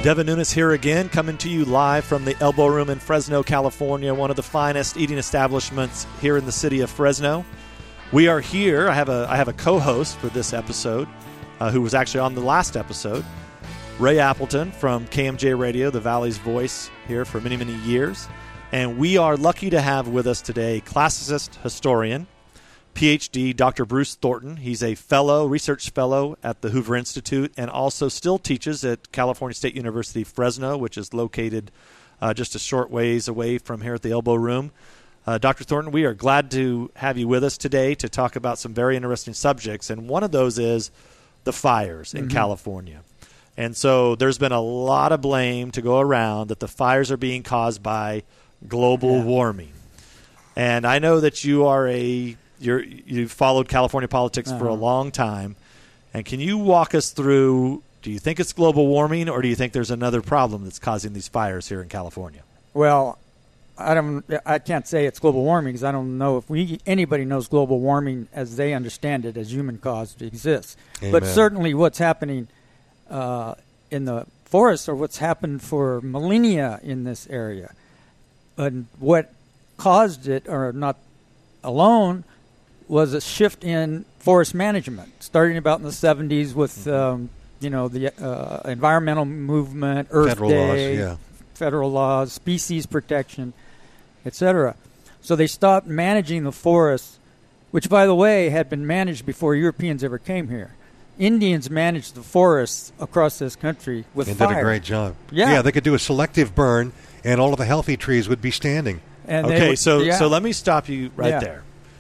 Devin Nunes here again, coming to you live from the Elbow Room in Fresno, California, one of the finest eating establishments here in the city of Fresno. We are here. I have a co-host for this episode who was actually on the last episode, Ray Appleton from KMJ Radio, the Valley's voice here for many, many years. And we are lucky to have with us today classicist historian, PhD, Dr. Bruce Thornton. He's a research fellow at the Hoover Institute, and also still teaches at California State University, Fresno, which is located just a short ways away from here at the Elbow Room. Dr. Thornton, we are glad to have you with us today to talk about some very interesting subjects, and one of those is the fires in California. And so there's been a lot of blame to go around that the fires are being caused by global warming. And I know that you've followed California politics for a long time. And can you walk us through, do you think it's global warming, or do you think there's another problem that's causing these fires here in California? Well, I can't say it's global warming because I don't know if anybody knows global warming as they understand it as human-caused exists. Amen. But certainly what's happening in the forests, or what's happened for millennia in this area, and what caused it, or not alone, was a shift in forest management, starting about in the 70s with the environmental movement, Earth Federal Day, laws, federal laws, species protection, etc. So they stopped managing the forests, which, by the way, had been managed before Europeans ever came here. Indians managed the forests across this country with fire. And did a great job. Yeah, they could do a selective burn, and all of the healthy trees would be standing. And so let me stop you right there.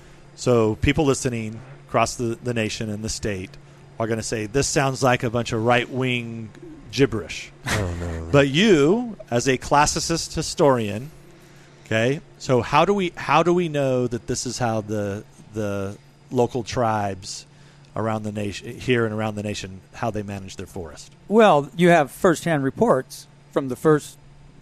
So people listening across the nation and the state are going to say, this sounds like a bunch of right-wing gibberish. Oh, no. But you, as a classicist historian, okay, so how do we know that this is how the local tribes around the nation, here and around the nation, how they manage their forest? Well, you have first-hand reports from the first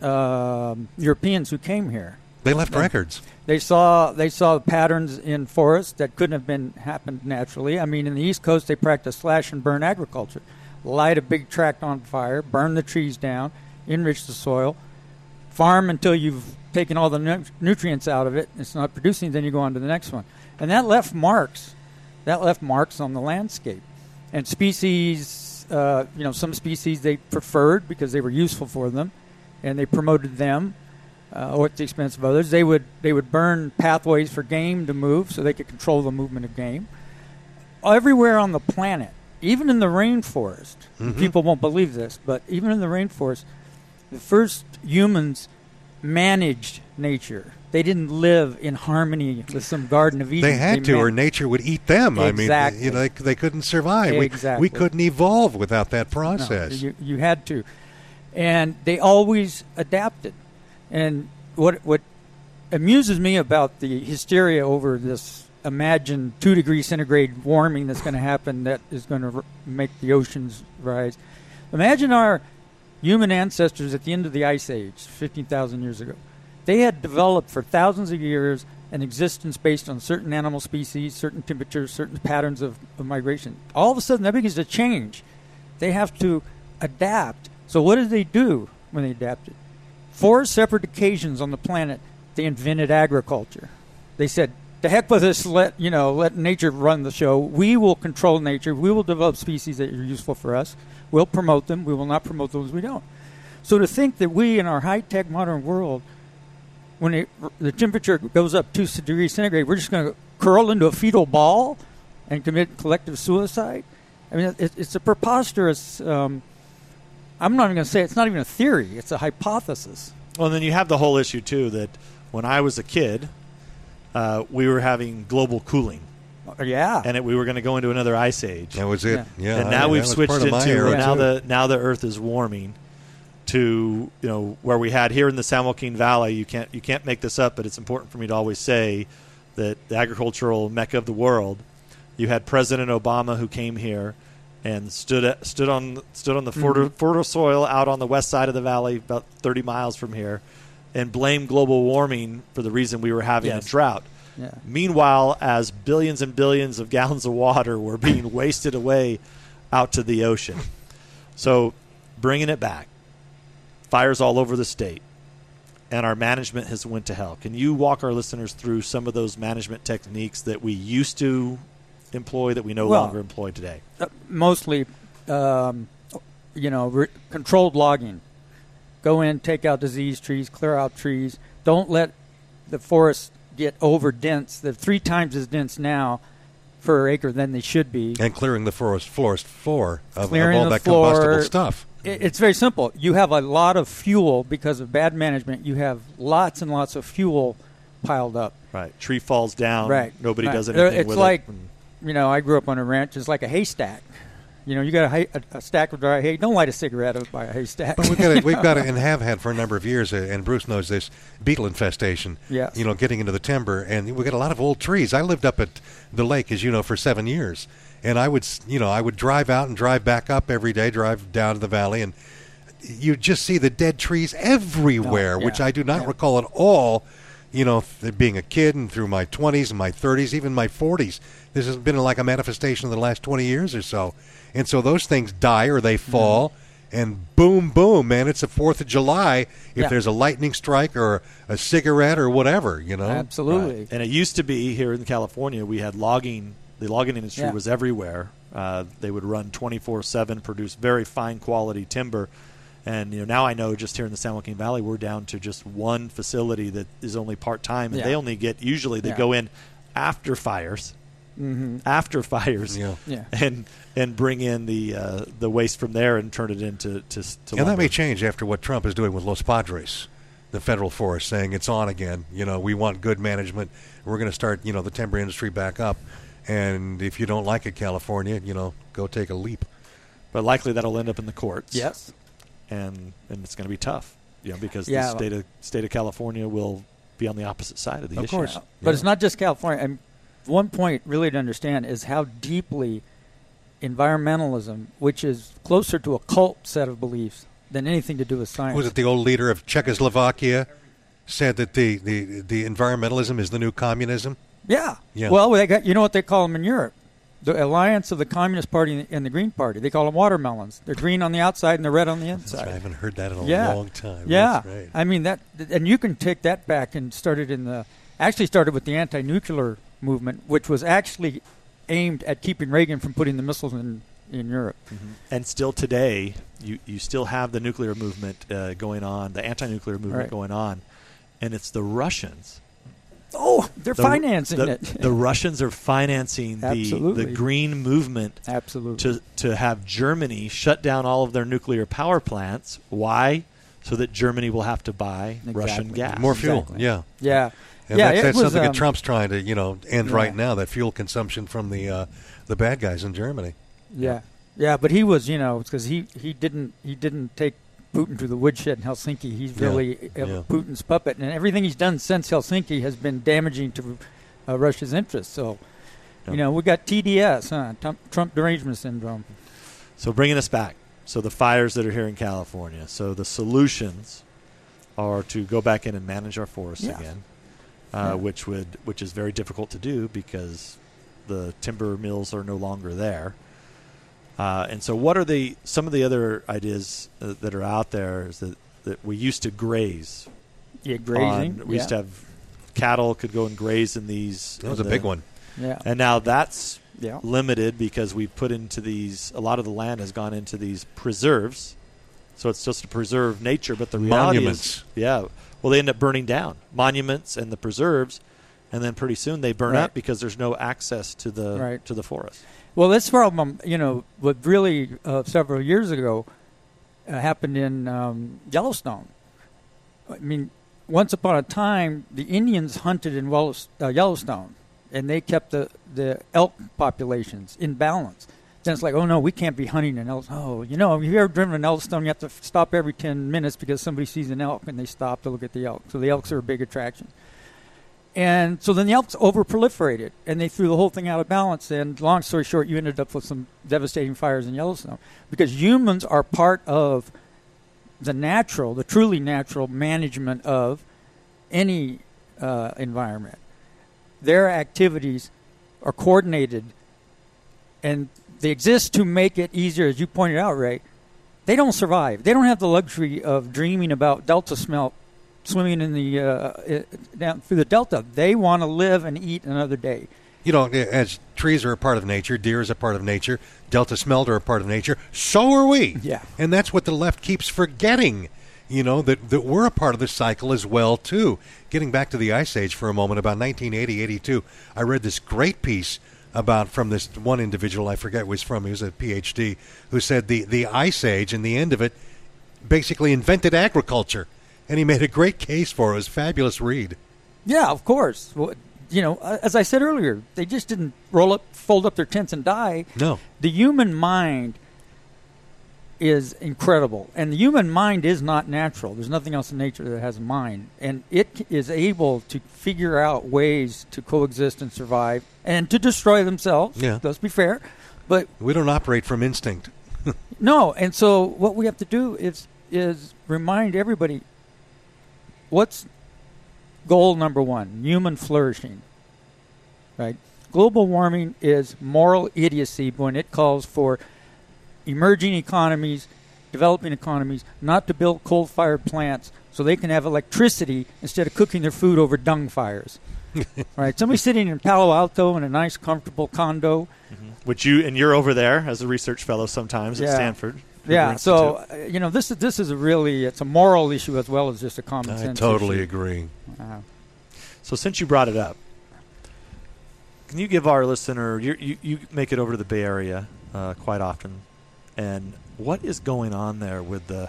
Europeans who came here. They left records. They saw patterns in forests that couldn't have happened naturally. I mean, in the East Coast, they practiced slash and burn agriculture. Light a big tract on fire, burn the trees down, enrich the soil, farm until you've taken all the nutrients out of it. It's not producing, then you go on to the next one. And that left marks. That left marks on the landscape. And species, some species they preferred because they were useful for them, and they promoted them. Or at the expense of others. They would burn pathways for game to move so they could control the movement of game. Everywhere on the planet, even in the rainforest, people won't believe this, but even in the rainforest, the first humans managed nature. They didn't live in harmony with some Garden of Eden. They had to, or nature would eat them. Exactly. I mean, they couldn't survive. Exactly. We couldn't evolve without that process. No, you had to. And they always adapted. And what amuses me about the hysteria over this imagined 2-degree centigrade warming that's going to happen that is going to make the oceans rise. Imagine our human ancestors at the end of the Ice Age, 15,000 years ago. They had developed for thousands of years an existence based on certain animal species, certain temperatures, certain patterns of migration. All of a sudden, that begins to change. They have to adapt. So what did they do when they adapted? 4 separate occasions on the planet, they invented agriculture. They said, "To heck with this! Let nature run the show. We will control nature. We will develop species that are useful for us. We'll promote them. We will not promote those we don't." So to think that we, in our high-tech modern world, when the temperature goes up 2 degrees centigrade, we're just going to curl into a fetal ball and commit collective suicide. I mean, it's a preposterous. I'm not even going to say it's not even a theory. It's a hypothesis. Well, and then you have the whole issue, too, that when I was a kid, we were having global cooling. Yeah. And we were going to go into another ice age. That was it. Yeah. And now we've switched into now the Earth is warming to, where we had here in the San Joaquin Valley. You can't make this up, but it's important for me to always say that the agricultural mecca of the world, you had President Obama who came here and stood on the fertile soil out on the west side of the valley, about 30 miles from here, and blamed global warming for the reason we were having a drought. Yeah. Meanwhile, as billions and billions of gallons of water were being wasted away out to the ocean. So bringing it back, fires all over the state, and our management has went to hell. Can you walk our listeners through some of those management techniques that we used to employ that we no longer employ today? Mostly, controlled logging. Go in, take out diseased trees, clear out trees. Don't let the forest get over dense. They're 3 times as dense now per acre than they should be. And clearing the forest floor of all that combustible stuff. It's very simple. You have a lot of fuel because of bad management. You have lots and lots of fuel piled up. Right. Tree falls down. Right. Nobody does anything it's with like, it. I grew up on a ranch. It's like a haystack. You got a stack of dry hay. Don't light a cigarette up by a haystack. But we've got and have had for a number of years, and Bruce knows this, beetle infestation. Yes. Getting into the timber, and we got a lot of old trees. I lived up at the lake, as you know, for 7 years, and I would drive out and drive back up every day, drive down to the valley, and you just see the dead trees everywhere, which I do not recall at all. Being a kid and through my 20s and my 30s, even my 40s, this has been like a manifestation of the last 20 years or so. And so those things die or they fall, and boom, boom, man, it's the 4th of July if there's a lightning strike or a cigarette or whatever, Absolutely. Right. And it used to be here in California, we had logging. The logging industry was everywhere. They would run 24/7, produce very fine quality timber. And now I know just here in the San Joaquin Valley, we're down to just one facility that is only part-time, and they only get, usually they go in after fires. After fires, and bring in the waste from there and turn it into and that may change after what Trump is doing with Los Padres, the federal forest, saying it's on again. We want good management. We're going to start the timber industry back up, and if you don't like it, California, go take a leap. But likely that'll end up in the courts. Yes, and it's going to be tough, because the state of California will be on the opposite side of the issue. Of course, but it's not just California. And one point really to understand is how deeply environmentalism, which is closer to a cult set of beliefs than anything to do with science. Was it the old leader of Czechoslovakia said that the environmentalism is the new communism? Yeah. Well, they got, what they call them in Europe? The alliance of the Communist Party and the Green Party. They call them watermelons. They're green on the outside and they're red on the inside. I haven't heard that in a long time. Yeah. That's right. I mean, and you can take that back and started with the anti-nuclear movement, which was actually aimed at keeping Reagan from putting the missiles in Europe. And still today, you still have the nuclear movement going on, the anti-nuclear movement going on, and it's the Russians. Oh, they're financing it. The Russians are financing the green movement. Absolutely. To have Germany shut down all of their nuclear power plants. Why? So that Germany will have to buy Russian gas. More fuel. Yeah. And that's something that Trump's trying to, end right now, that fuel consumption from the bad guys in Germany. Yeah. But he was, because he didn't take Putin to the woodshed in Helsinki. He's really Putin's puppet, and everything he's done since Helsinki has been damaging to Russia's interests. So, we got TDS, Trump derangement syndrome. So bringing us back. So the fires that are here in California. So the solutions are to go back in and manage our forests again. Which is very difficult to do because the timber mills are no longer there. And so what are some of the other ideas that are out there is that we used to graze. Yeah, grazing. We used to have cattle could go and graze in these. That was a big one. Yeah. And now that's limited because we put into a lot of the land has gone into these preserves. So it's just to preserve nature, but the reality is, well, they end up burning down monuments and the preserves, and then pretty soon they burn up because there's no access to the forest. Well, this problem, what really several years ago happened in Yellowstone. I mean, once upon a time, the Indians hunted in Yellowstone, and they kept the elk populations in balance. Then it's like, oh, no, we can't be hunting in Yellowstone. Oh, if you've ever driven in Yellowstone, you have to stop every 10 minutes because somebody sees an elk, and they stop to look at the elk. So the elks are a big attraction. And so then the elks over-proliferated, and they threw the whole thing out of balance. And long story short, you ended up with some devastating fires in Yellowstone because humans are part of the truly natural management of any environment. Their activities are coordinated, and they exist to make it easier, as you pointed out, Ray, they don't survive. They don't have the luxury of dreaming about delta smelt swimming in the down through the delta. They want to live and eat another day. As trees are a part of nature, deer is a part of nature, delta smelt are a part of nature, so are we. Yeah. And that's what the left keeps forgetting, that we're a part of this cycle as well, too. Getting back to the Ice Age for a moment, about 1980-82, I read this great piece from this one individual, I forget who he's from, he was a PhD, who said the Ice Age and the end of it basically invented agriculture. And he made a great case for it. It was a fabulous read. Yeah, of course. Well, as I said earlier, they just didn't fold up their tents and die. No. The human mind is incredible. And the human mind is not natural. There's nothing else in nature that has a mind. And it is able to figure out ways to coexist and survive and to destroy themselves. Yeah. Let's be fair. But we don't operate from instinct. No. And so what we have to do is remind everybody, what's goal number one? Human flourishing, right? Global warming is moral idiocy when it calls for emerging economies, developing economies, not to build coal-fired plants so they can have electricity instead of cooking their food over dung fires. Right? Somebody sitting in Palo Alto in a nice, comfortable condo. Mm-hmm. Which you're over there as a research fellow sometimes at Stanford. Yeah, so this is it's a moral issue as well as just a common sense issue. I totally agree. So since you brought it up, can you give our listener, you make it over to the Bay Area quite often, and what is going on there with the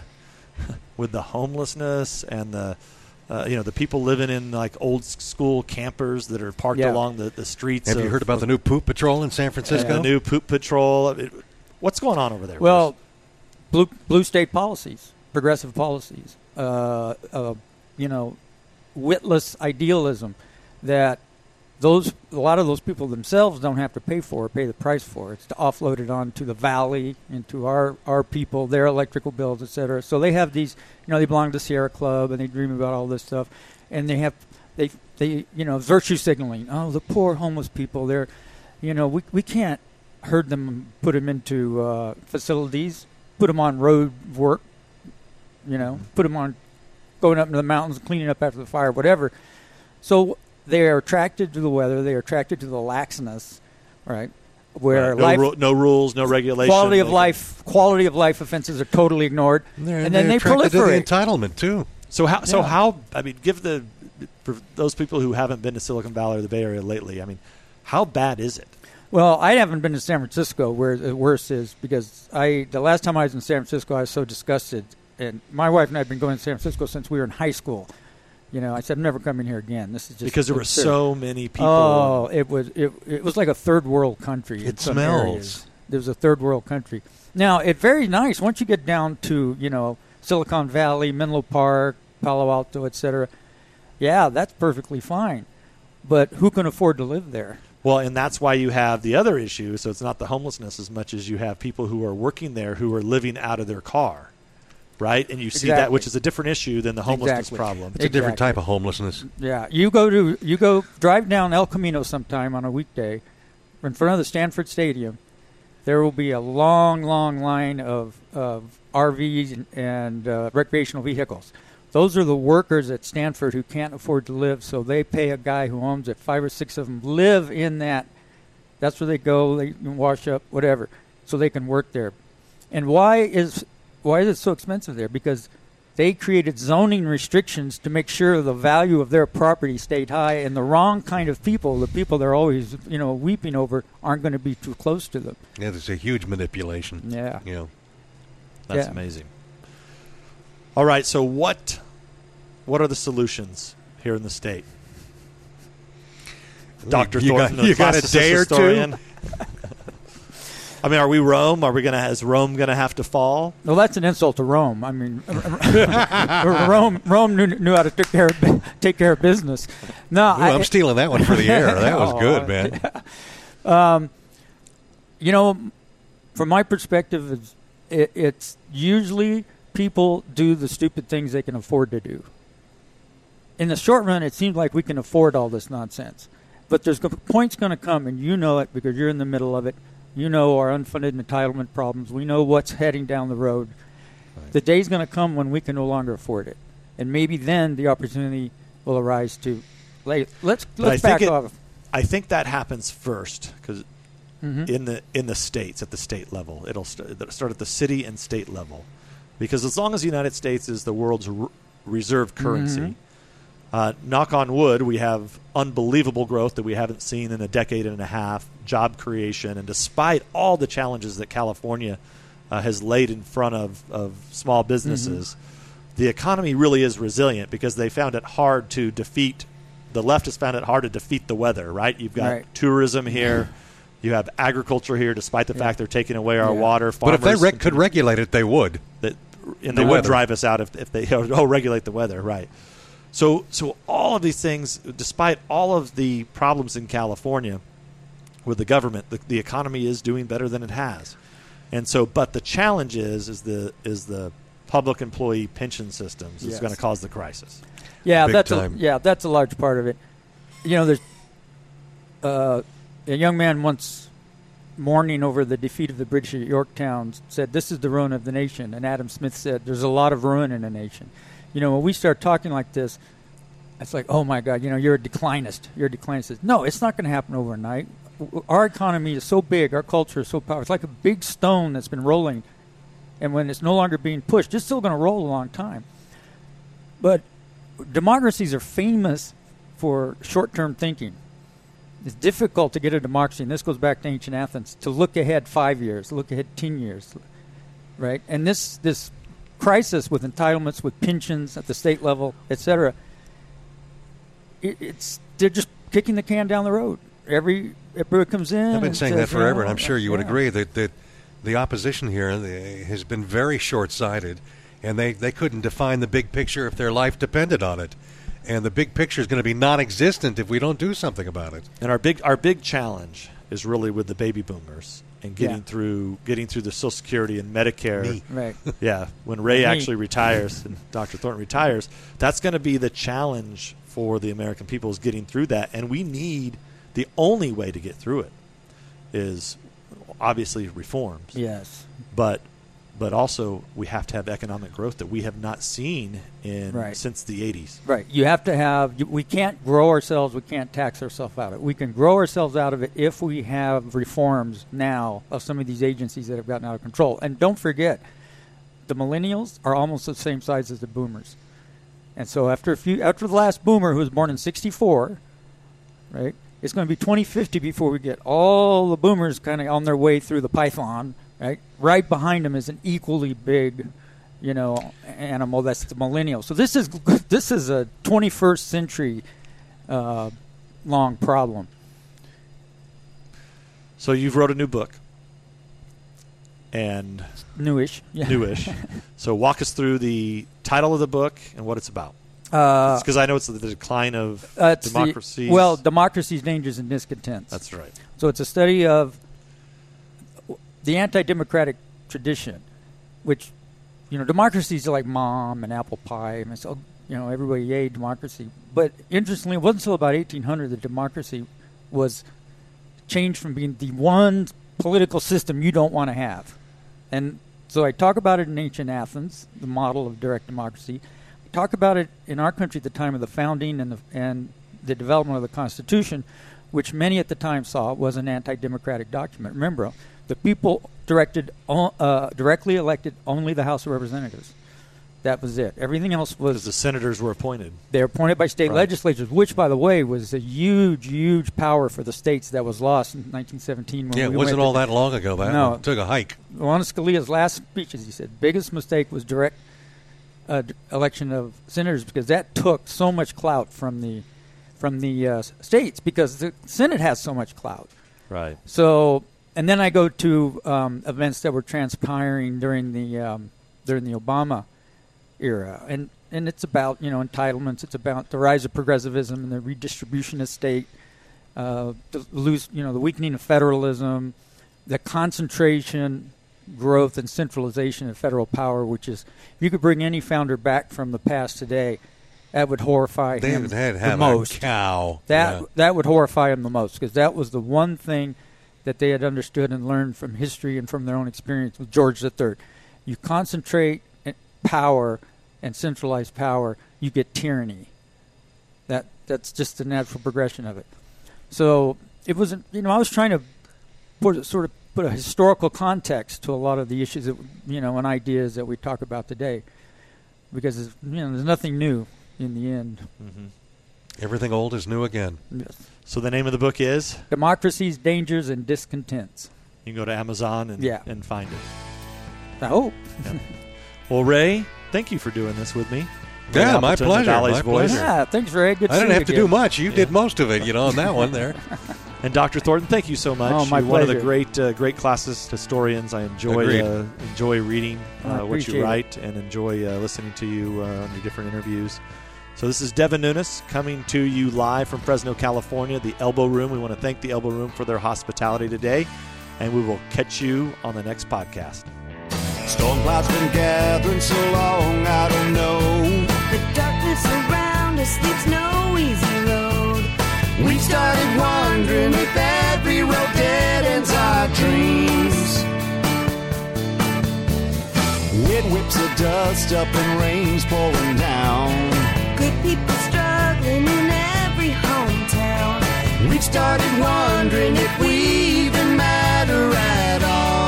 homelessness and the people living in like old school campers that are parked along the streets? Have you heard about the new poop patrol in San Francisco? The new poop patrol. What's going on over there? Well, blue state policies, progressive policies, witless idealism that a lot of those people themselves don't have to pay the price for. It's to offload it onto the valley, into our people, their electrical bills, et cetera. So they have these, they belong to Sierra Club and they dream about all this stuff, and they virtue signaling. Oh, the poor homeless people, they're, we can't herd them and put them into facilities, put them on road work, put them on going up into the mountains, cleaning up after the fire, whatever. So they are attracted to the weather. They are attracted to the laxness, right? Where no rules, no regulation. Quality of life offenses are totally ignored, and then they proliferate. To the entitlement too. So how? I mean, for those people who haven't been to Silicon Valley or the Bay Area lately, I mean, how bad is it? Well, I haven't been to San Francisco, where the worst is, because the last time I was in San Francisco, I was so disgusted. And my wife and I have been going to San Francisco since we were in high school. I said, I'm never coming here again. This is just because there were so many people. Oh, it was like a third world country. It smells. There was a third world country. Now, it's very nice once you get down to Silicon Valley, Menlo Park, Palo Alto, etc. Yeah, that's perfectly fine. But who can afford to live there? Well, and that's why you have the other issue. So it's not the homelessness as much as you have people who are working there who are living out of their car. Right, and you see that, which is a different issue than the homelessness problem. It's a different type of homelessness. Yeah, you go drive down El Camino sometime on a weekday, in front of the Stanford Stadium. There will be a long, long line of RVs and recreational vehicles. Those are the workers at Stanford who can't afford to live, so they pay a guy who owns it. 5 or 6 of them live in that. That's where they go. They can wash up, whatever, so they can work there. And why is it so expensive there? Because they created zoning restrictions to make sure the value of their property stayed high, and the wrong kind of people, the people they're always weeping over, aren't going to be too close to them. Yeah, there's a huge manipulation. Yeah. That's amazing. All right, so what are the solutions here in the state? Dr. Thornton, you got a day or two? I mean, are we Rome? Is Rome gonna have to fall? Well, that's an insult to Rome. I mean, Rome knew how to take care of business. No, I'm stealing that one for the air. That was good, man. Yeah. From my perspective, it's usually people do the stupid things they can afford to do. In the short run, it seems like we can afford all this nonsense, but there's a point's going to come, and you know it because you're in the middle of it. You know our unfunded entitlement problems. We know what's heading down the road. The day's going to come when we can no longer afford it, and maybe then the opportunity will arise to. Let's back off. I think that happens first because in the states, at the state level, it'll start at the city and state level, because as long as the United States is the world's reserve currency, knock on wood, we have unbelievable growth that we haven't seen in a decade and a half, job creation, and despite all the challenges that California has laid in front of small businesses, the economy really is resilient because they found it hard to defeat. The left has found it hard to defeat the weather, right? You've got tourism here. You have agriculture here, despite the fact they're taking away our water. But if they could regulate it, they would. And they would drive us out if they regulate the weather, right? So all of these things, despite all of the problems in California with the government, the economy is doing better than it has. And so, but the challenge is the public employee pension systems is going to cause the crisis. Yeah, that's a large part of it. You know, there's a young man once mourning over the defeat of the British at Yorktown said, "This is the ruin of the nation." And Adam Smith said, "There's a lot of ruin in a nation." You know, when we start talking like this, it's like, oh my God, you know, you're a declinist. You're a declinist. No, it's not going to happen overnight. Our economy is so big. Our culture is so powerful. It's like a big stone that's been rolling. And when it's no longer being pushed, it's still going to roll a long time. But democracies are famous for short-term thinking. It's difficult to get a democracy, and this goes back to ancient Athens, to look ahead 5 years, look ahead 10 years, right? And this crisis with entitlements, with pensions at the state level, et cetera, they're just kicking the can down the road. Everybody comes in. I've been saying that forever, and I'm sure you would agree that the opposition here has been very short-sighted, and they couldn't define the big picture if their life depended on it. And the big picture is going to be non-existent if we don't do something about it. And our big challenge is really with the baby boomers and getting through the Social Security and Medicare. Right. Yeah, when Ray actually retires and Dr. Thornton retires, that's going to be the challenge for the American people, is getting through that. And we need, the only way to get through it is obviously reforms. Yes. But also we have to have economic growth that we have not seen since the 80s. Right. You have to have, we can't grow ourselves, we can't tax ourselves out of it. We can grow ourselves out of it if we have reforms now of some of these agencies that have gotten out of control. And don't forget, the millennials are almost the same size as the boomers. And so after the last boomer, who was born in 1964, right, it's going to be 2050 before we get all the boomers kind of on their way through the python. Right behind them is an equally big, animal. That's the millennial. So this is a 21st century long problem. So you've wrote a new book, and newish. So walk us through the title of the book and what it's about. Because I know it's the decline of democracies. Democracies, dangers, and discontents. That's right. So it's a study of the anti-democratic tradition, which, democracies are like mom and apple pie. And so, everybody, yay, democracy. But interestingly, it wasn't until about 1800 that democracy was changed from being the one political system you don't want to have. And so I talk about it in ancient Athens, the model of direct democracy. I talk about it in our country at the time of the founding and the development of the Constitution, which many at the time saw was an anti-democratic document. Remember, the people directly elected only the House of Representatives. That was it. Everything else was... Because the senators were appointed. They were appointed by state legislatures, which, by the way, was a huge, huge power for the states that was lost in 1917. It wasn't all that long ago. It took a hike. One of Scalia's last speeches, he said, biggest mistake was direct election of senators, because that took so much clout from the states, because the Senate has so much clout. Right. So... And then I go to events that were transpiring during the Obama era, and it's about entitlements. It's about the rise of progressivism and the redistribution of state, the weakening of federalism, the concentration, growth, and centralization of federal power. Which is, if you could bring any founder back from the past today, that would horrify him the most. That would horrify him the most, because that was the one thing that they had understood and learned from history and from their own experience with George III. You concentrate power and centralized power, you get tyranny. That's just the natural progression of it. So it wasn't, I was trying to put a historical context to a lot of the issues that, and ideas that we talk about today, because there's nothing new in the end. Mm-hmm. Everything old is new again. Yes. So the name of the book is Democracies, Dangers, and Discontents. You can go to Amazon and find it. I hope. Yeah. Well, Ray, thank you for doing this with me. Yeah, my Appleton, pleasure. Valley's My Voice. pleasure. Yeah, thanks, Ray. Good to I see didn't you have to again. do much. You did most of it, on that one there. And Dr. Thornton, thank you so much. Oh, my You're one of the pleasure. great classicist historians. I enjoy reading what you write and enjoy listening to you on your different interviews. So this is Devin Nunes coming to you live from Fresno, California, the Elbow Room. We want to thank the Elbow Room for their hospitality today, and we will catch you on the next podcast. Storm clouds been gathering so long, I don't know. The darkness around us leaves no easy road. We started wondering if every road dead ends our dreams. Wind whips the dust up and rain's pouring down. Good people struggling in every hometown. We've started wondering if we even matter at all.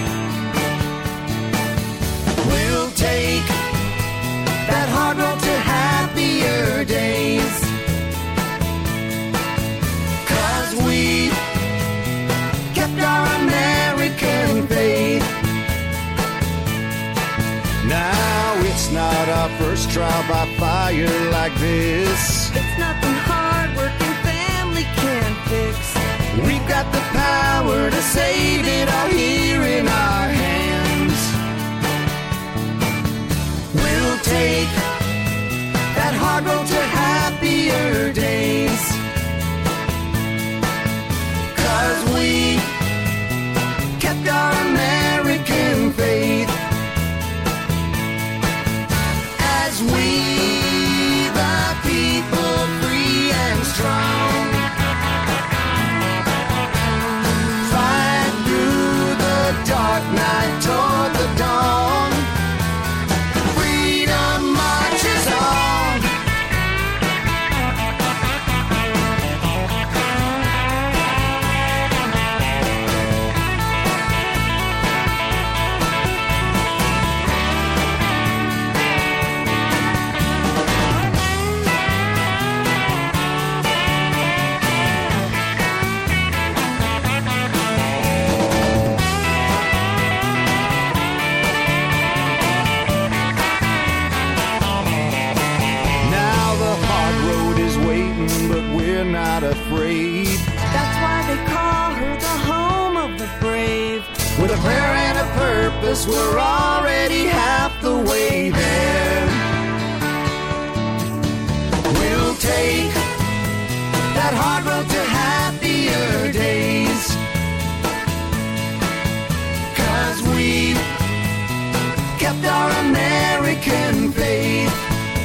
We'll take that hard road to happier days, 'cause we kept our American faith. Now it's not our first trial by fire like this. It's nothing hard working family can fix. We've got the power to save it all here in our hands. We'll take that hard road to happier days, 'cause we kept our American faith. As we, the people, free and strong, fight through the dark night toward the dawn. Freedom marches on. Now the hard road is waiting, but we're not afraid. That's why they call her the home of the brave. With a prayer and a purpose, we're already half the way there. We'll take that hard road to happier days, 'cause we kept our American faith.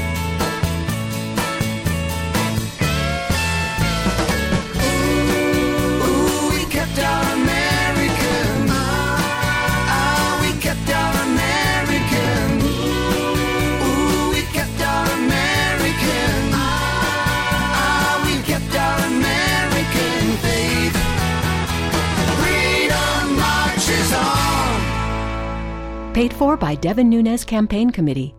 Ooh, we kept our American. We kept our American. Ooh, we kept our American. We kept our American faith. Freedom marches on. Paid for by Devin Nunes Campaign Committee.